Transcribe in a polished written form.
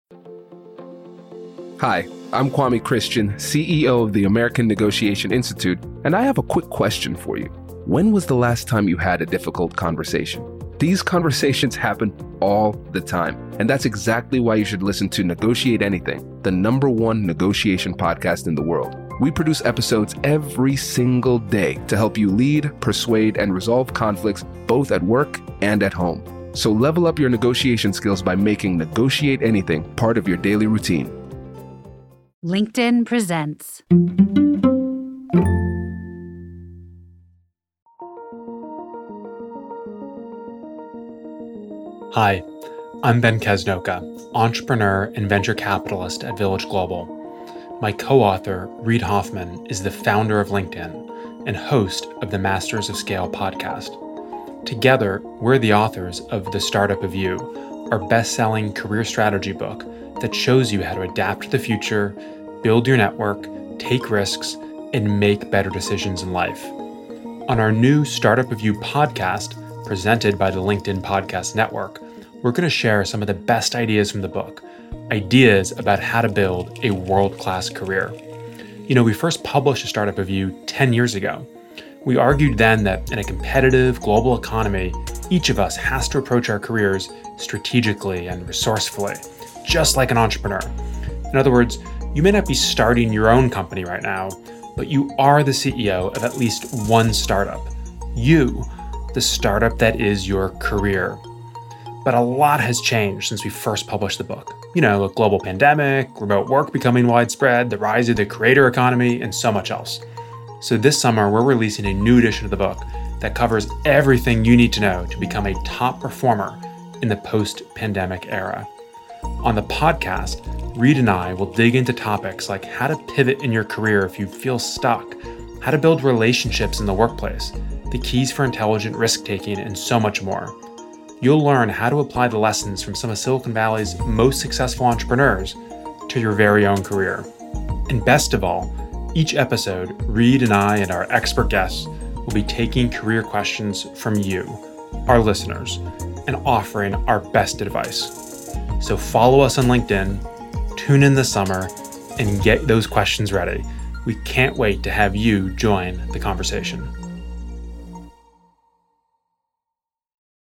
Hi, I'm Kwame Christian, CEO of the American Negotiation Institute, and I have a quick question for you. When was the last time you had a difficult conversation? These conversations happen all the time, and that's exactly why you should listen to Negotiate Anything, the #1 negotiation podcast in the world. We produce episodes every single day to help you lead, persuade, and resolve conflicts both at work and at home. So level up your negotiation skills by making Negotiate Anything part of your daily routine. LinkedIn presents. Hi, I'm Ben Kesnoka, entrepreneur and venture capitalist at Village Global. My co-author, Reid Hoffman, is the founder of LinkedIn and host of the Masters of Scale podcast. Together, we're the authors of The Startup of You, our best-selling career strategy book that shows you how to adapt to the future, build your network, take risks, and make better decisions in life. On our new Startup of You podcast, presented by the LinkedIn Podcast Network, we're going to share some of the best ideas from the book, ideas about how to build a world-class career. We first published a Startup of You 10 years ago. We argued then that in a competitive global economy, each of us has to approach our careers strategically and resourcefully, just like an entrepreneur. In other words, you may not be starting your own company right now, but you are the CEO of at least one startup. You, the startup that is your career. But a lot has changed since we first published the book. A global pandemic, remote work becoming widespread, the rise of the creator economy, and so much else. So this summer, we're releasing a new edition of the book that covers everything you need to know to become a top performer in the post-pandemic era. On the podcast, Reid and I will dig into topics like how to pivot in your career if you feel stuck, how to build relationships in the workplace, the keys for intelligent risk-taking, and so much more. You'll learn how to apply the lessons from some of Silicon Valley's most successful entrepreneurs to your very own career. And best of all, each episode, Reid and I and our expert guests will be taking career questions from you, our listeners, and offering our best advice. So follow us on LinkedIn, tune in this summer, and get those questions ready. We can't wait to have you join the conversation.